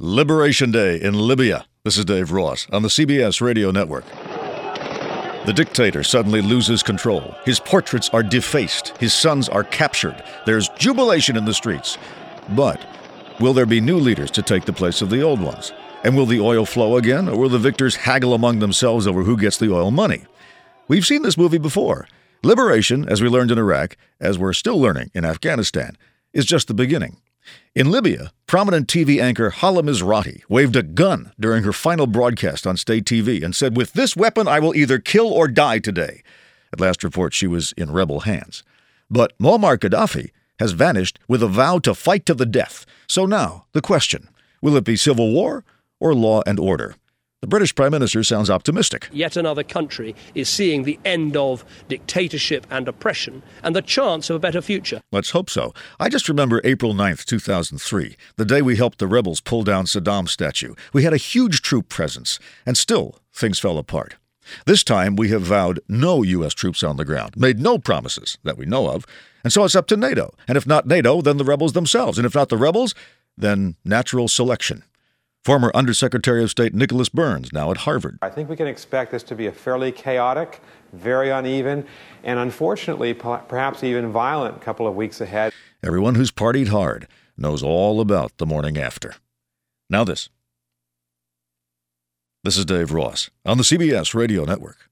Liberation Day in Libya. This is Dave Ross on the CBS Radio Network. The dictator suddenly loses control. His portraits are defaced. His sons are captured. There's jubilation in the streets. But will there be new leaders to take the place of the old ones? And will the oil flow again, or will the victors haggle among themselves over who gets the oil money? We've seen this movie before. Liberation, as we learned in Iraq, as we're still learning in Afghanistan, is just the beginning. In Libya, prominent TV anchor Hala Mizrahi waved a gun during her final broadcast on state TV and said, "With this weapon, I will either kill or die today." At last report, she was in rebel hands. But Muammar Gaddafi has vanished with a vow to fight to the death. So now, the question, will it be civil war or law and order? The British Prime Minister sounds optimistic. Yet another country is seeing the end of dictatorship and oppression and the chance of a better future. Let's hope so. I just remember April 9th, 2003, the day we helped the rebels pull down Saddam's statue. We had a huge troop presence, and still things fell apart. This time we have vowed no U.S. troops on the ground, made no promises that we know of, and so it's up to NATO. And if not NATO, then the rebels themselves. And if not the rebels, then natural selection. Former Undersecretary of State Nicholas Burns, now at Harvard. I think we can expect this to be a fairly chaotic, very uneven, and unfortunately, perhaps even violent couple of weeks ahead. Everyone who's partied hard knows all about the morning after. Now this. This is Dave Ross on the CBS Radio Network.